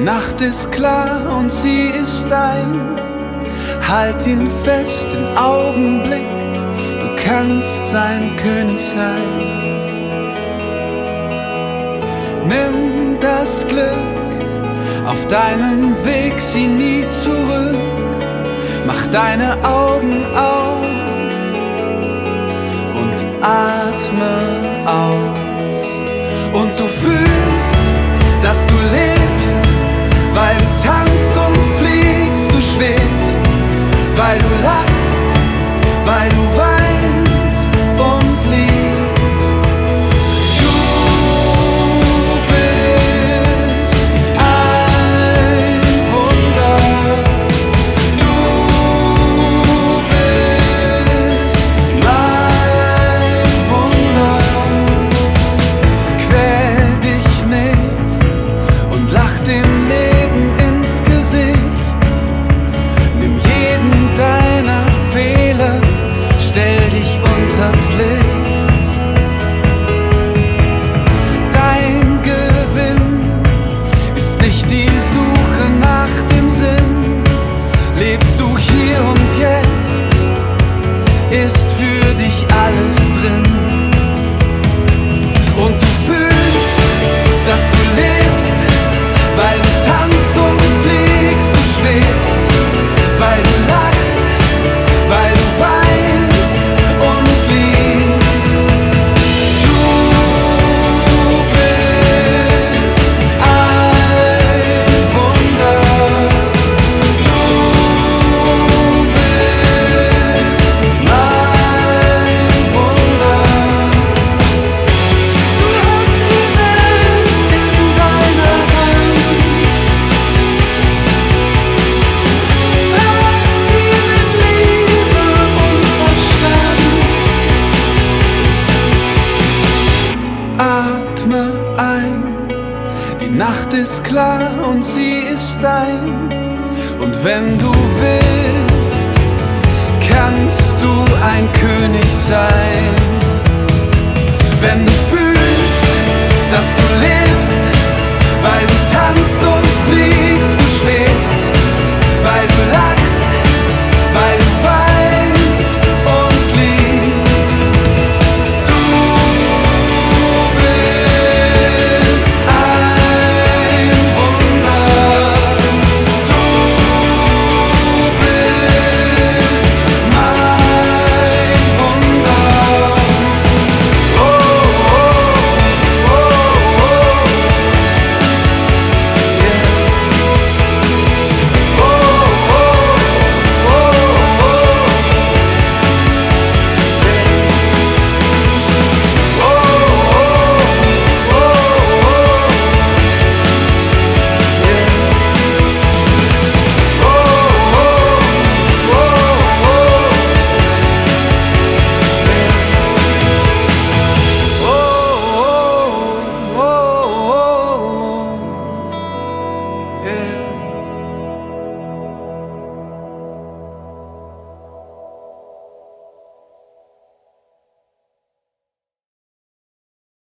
Nacht ist klar und sie ist dein. Halt ihn fest im Augenblick, du kannst sein König sein. Nimm das Glück auf deinem Weg, sieh nie zurück. Mach deine Augen auf und atme aus. Und du fühlst, dass du lebst, weil du tanzt und fliegst, du schwebst, weil du lachst, weil du weinst und liebst. Du bist ein Wunder. Du bist mein Wunder. Quäl dich nicht und lach dem Leben ins Gesicht. Nimm jeden deiner Fehler, stell dich unters Licht. Dein Gewinn ist nicht die Suche nach dem Sinn. Lebst du hier und jetzt, ist für dich alles drin. Und du fühlst, dass du lebst, weil du tanzt und fliegst, du schwebst, weil du lachst, weil du weinst und liebst. Du bist ein Wunder. Du bist mein Wunder. Du hast die Welt in deiner Hand. Trag sie mit Liebe und Verstand. Atme ein, die Nacht ist klar und sie ist dein. Und wenn du willst, kannst du ein König sein.